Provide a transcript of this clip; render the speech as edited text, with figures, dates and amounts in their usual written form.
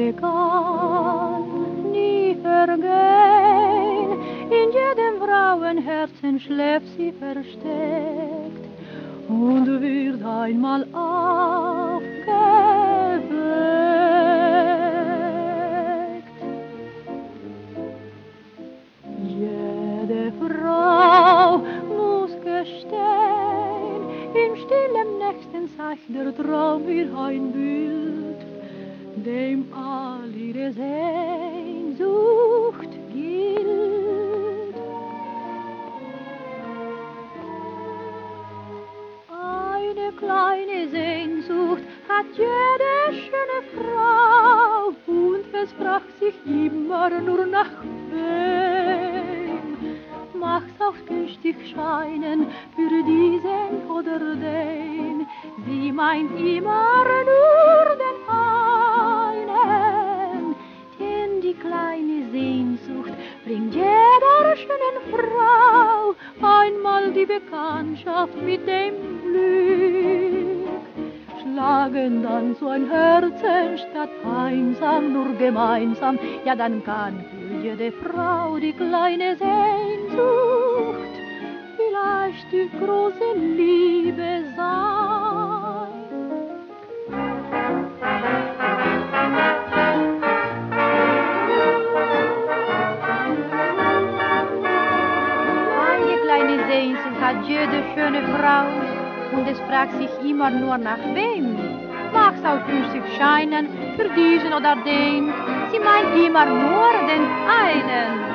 Liebe kann nie vergehen, in jedem Frauenherzen schläft sie versteckt und wird einmal aufgeweckt. Jede Frau muss gestehen, im stillen Nächten sagt der Traum ihr ein Bild, dem all ihre Sehnsucht gilt. Eine kleine Sehnsucht hat jede schöne Frau und es fragt sich immer nur nach wem. Mach's auch günstig scheinen für diesen oder den, sie meint immer nur den einen, denn die kleine Sehnsucht bringt jeder schönen Frau einmal die Bekanntschaft mit dem Glück. Schlagen dann so ein Herzen statt einsam nur gemeinsam, ja dann kann für jede Frau die kleine Sehnsucht vielleicht die große Liebe sein. Eine kleine Sehnsucht hat jede schöne Frau und es fragt sich immer nur nach wem. Mag's auch günstig scheinen für diesen oder den, sie meint immer nur den einen.